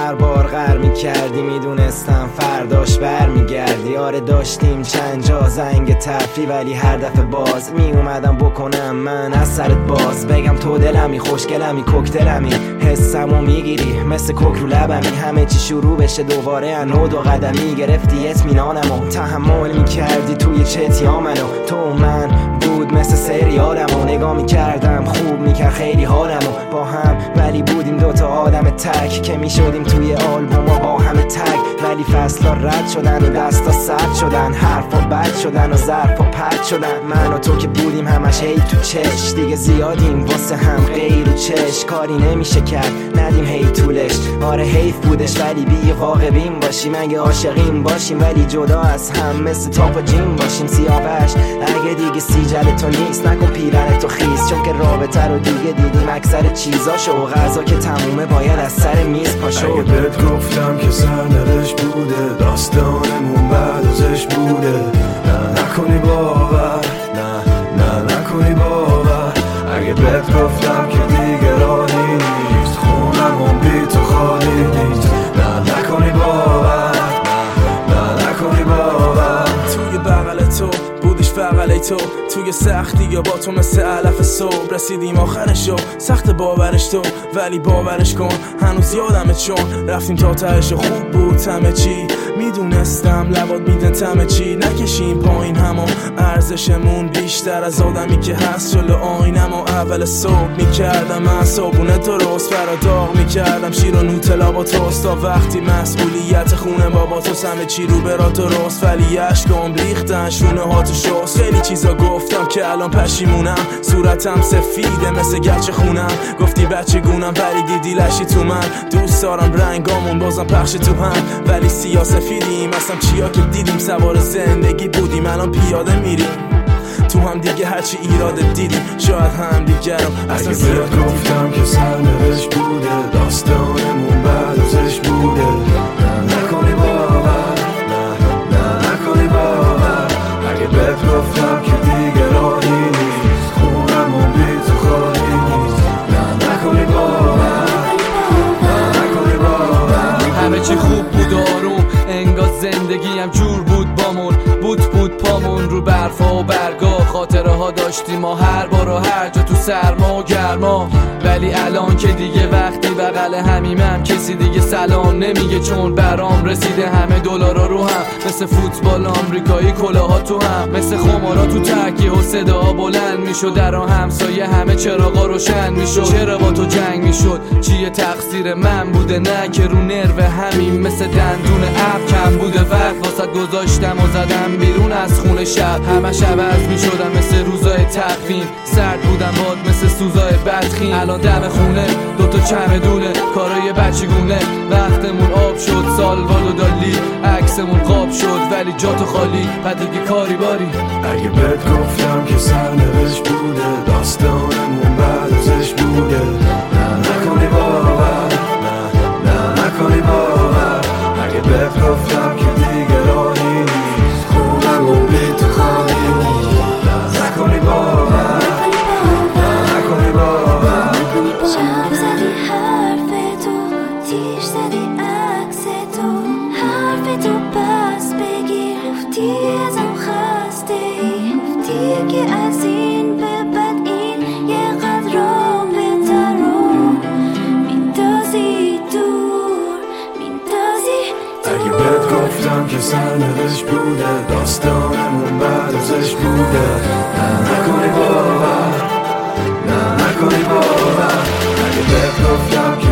هر بار غر میکردی میدونستم فرداش بر میگردی. آره داشتیم چند جا زنگ تفری ولی هر دفعه باز میومدم بکنم من از سرت باز. بگم تو دلمی خوشگلمی کوکتلمی حسمو میگیری مثل کوک رو لبمی. همه چی شروع بشه دوباره انو دو قدمی گرفتی اطمینانمو تحمل میکردی توی چتیا منو. تو و من بود مثل سریالمو نگاه میکردم خوب میکرد خیلی حالمو با هم ولی بودیم دوتا آدم تک که میشدیم توی آلبوم و با همه تک. ولی فصلا رد شدن و دستا سرد شدن حرفا بد شدن و ظرفا پرد شدن. من و تو که بودیم همش هی تو چش دیگه زیادیم واسه هم غیر و چش. کاری نمیشه کرد ندیم هی طولش. آره حیف بودش ولی بی واقع بین باشیم اگه عاشقیم باشیم ولی جدا از هم مثل تاپ و جیم باشیم. سیاوش اگه دیگه سیجل تو نیست نکن پیرن تو خیز چون که رابطه رو دیگه دیدیم اکثر چیزاشو و غذا که تمومه باید از سر میز پاشو. اگه بهت گفتم که سرنوشت بوده داستانمون بعد ازش بوده نه نکنی باور نه نکنی باور. اگه بهت گفتم که دیگه راهی نیست خونمون بی تو خالی نیست نه نکنی باور نه نکنی باور. توی بغل تو بودیش فقط تو توی سختی یا با تو مثل علف صبح رسیدیم آخرشو سخت باورش تو ولی باورش کن هنوز یادمه چون رفتیم تا تهش خوب بود همه چی. میدونستم لبات میدن تمه چی نکشیم پایین همون ارزشمون بیشتر از آدمی که هست جلو آینم و اول صبح میکردم من صابونه درست فرا داغ میکردم شیر و نوتلا با توست تا وقتی مسئولیت خونه بابا تو همه چی رو برا درست ولی عشقام ریختن شونه ها تو شست. خیلی چیزا گفتم که الان پشیمونم صورتم سفیده مثل گچ خونم گفتی بچه گونم ولی دیدی لشی تو من. دوست دارم رنگامون بازم پخش تو هم ولی سیاه سفیدیم اصلا چیا که دیدیم سوار زندگی بودیم الان پیاده میریم تو هم دیگه هرچی ایراد دیدیم شاید هم دیگه رو اصلا بهت گفتم که سرنوشت بوده داستانمون بعد ازش بوده نه نکنی باور نه نکنی باور. اگه بهت گفتم که دیگه راهی نیست خونمون بی تو خالی نیست نه نکنی باور نه نکنی باور. همه چی خوب بود آروم انگار زندگی هم جور بود بامون بود پامون رو برفا و برگا خاطره ها داشتیم ما هر بار و هر جا تو سرما و گرما. ولی الان که دیگه وقتی بغل همیمم کسی دیگه سلام نمیگه چون برام رسیده همه دلارا رو هم مثل فوتبال آمریکایی کلاها تو هم مثل خمارا تو تکیه و صدا بلند میشد در همسایه همه چراغا روشن میشد. چرا با تو جنگ میشد چیه تقصیر من بوده نه که رو نرو همین مثل دندون اب کم بوده وقت واسه گذاشتم و زدم بیرون از خونه شب همش عوض میشدم مثل روزای تقویم سرد بودم باد مثل سوزای بدخیم. الان دم خونه دوتا چمدونه کارای بچگونه وقتمون آب شد سالواد و دالی عکسمون قاب شد ولی جا تو خالی دیگه کاری باری. اگه بهت گفتم که سرنوشت بوده داستانمون بعد ازش بوده نه نکنی باور نه نکنی باور. اگه بهت گفتم که دیگه راهی نیست خونمون بی تو خالی نیست نه نکنی باور نه نکنی باور. شب زدی حرف تو تیش زدی عکس تو حرف تو پس بگیر گفتی ازم خسته ای گفتی که از این به بعد این یه قدر رابطه رو میندازی دور میندازی دور. اگه بهت گفتم که سرنوشت بوده داستانمون بعد ازش بوده نه نکنی باور نه نکنی باور. اگه بهت گفتم که